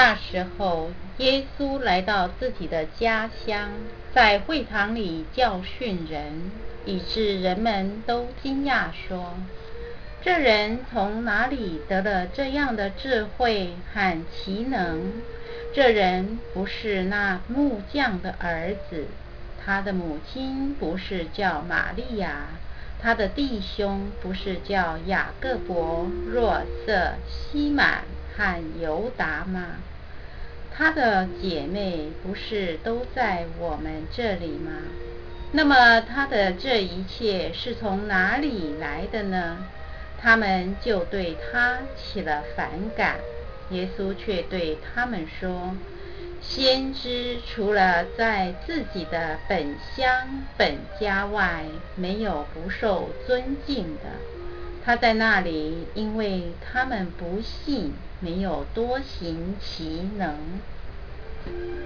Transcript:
那时候，耶稣来到自己的家乡，在会堂里教训人，以致人们都惊讶说：这人从哪里得了这样的智慧和奇能？这人不是那木匠的儿子，他的母亲不是叫玛利亚，他的弟兄不是叫雅各伯、若瑟、西满和犹达吗？他的姐妹不是都在我们这里吗？那么他的这一切是从哪里来的呢？他们就对他起了反感。耶稣却对他们说：先知除了在自己的本乡本家外，没有不受尊敬的。他在那里，因为他们不信，没有多行其能。